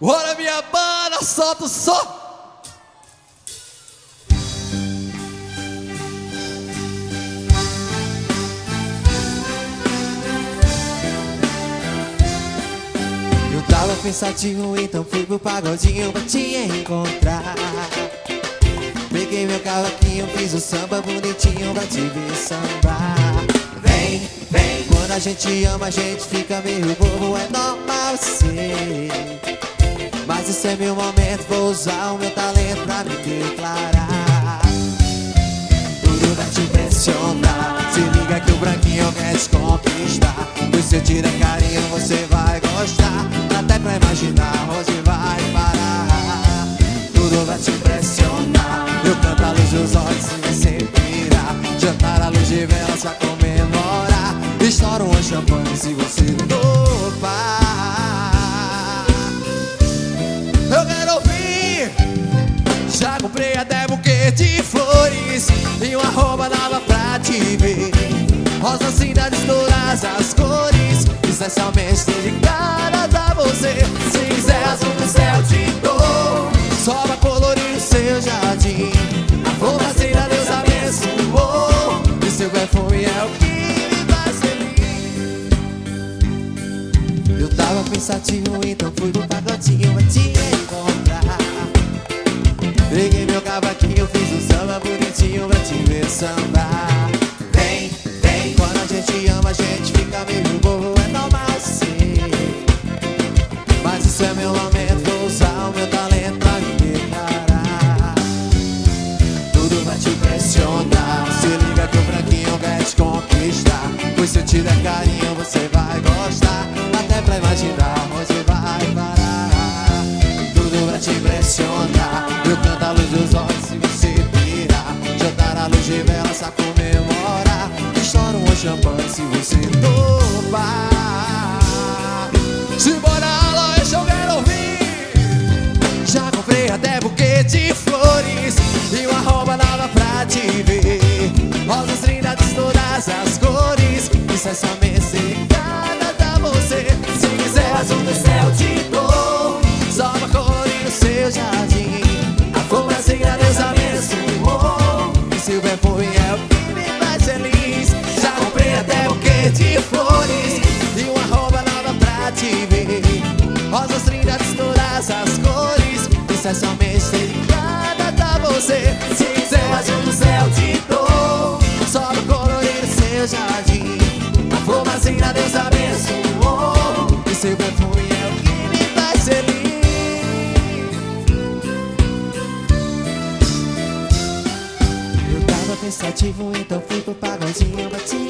Bora minha banda, solta o som. Eu tava pensativo, então fui pro pagodinho pra te encontrar. Peguei meu cavaquinho, fiz o samba bonitinho pra te ver sambar. Vem, vem, quando a gente ama a gente fica meio bobo, é normal ser. Mas esse é meu momento, vou usar o meu talento pra me declarar. Tudo vai te impressionar, se liga que o branquinho quer te conquistar. Pois se eu te der carinho você vai gostar, até pra imaginar onde vai parar. Tudo vai te impressionar, eu canto a luz dos olhos se você virar. Jantar à luz de velas pra comemorar, estouro um champanhe se você topar. Eu quero ouvir. Já comprei até buquê de flores e uma roupa nova pra te ver. Rosas cidades todas as cores, especialmente dedicadas a você. Cinza é azul do céu te dou, só pra colorir o seu jardim. A flor da cera Deus abençoou, e seu perfume é o que me faz feliz. Eu tava pensativo, então fui pro pagodinho pra te encontrar. Peguei meu cavaquinho, fiz um samba bonitinho pra te ver sambar. Vem, vem, quando a gente ama a gente fica meio bobo, é normal sim. Mas isso é meu momento, vou usar o meu talento pra me declarar. Tudo vai te impressionar, se liga que o branquinho quer te conquistar. Pois se eu te der carinho você vai gostar, até pra imaginar onde vai parar. Tudo vai te impressionar, eu canto a luz dos olhos se você virar. Jantar à luz de velas pra comemorar, estouro um champanhe se você topar. Simbora, Aloysio, eu quero ouvir. Já comprei até buquê de flores e uma roupa nova pra te ver. Rosas lindas de todas as cores, incessamento dedicadas a você. Se quiser azul do céu te dou, só pra colorir o seu jardim. A flor brasileira Deus abençoou, e seu perfume é o que me faz feliz. Já comprei até buquê de flores e uma roupa nova pra te ver. Rosas lindas de todas as cores, incessamento dedicadas a você. Se quiser azul do céu te dou, só pra colorir o seu jardim. A flor brasileira Deus abençoou, e seu perfume é o que me faz feliz. Eu tava pensativo, então fui pro pagodinho pra te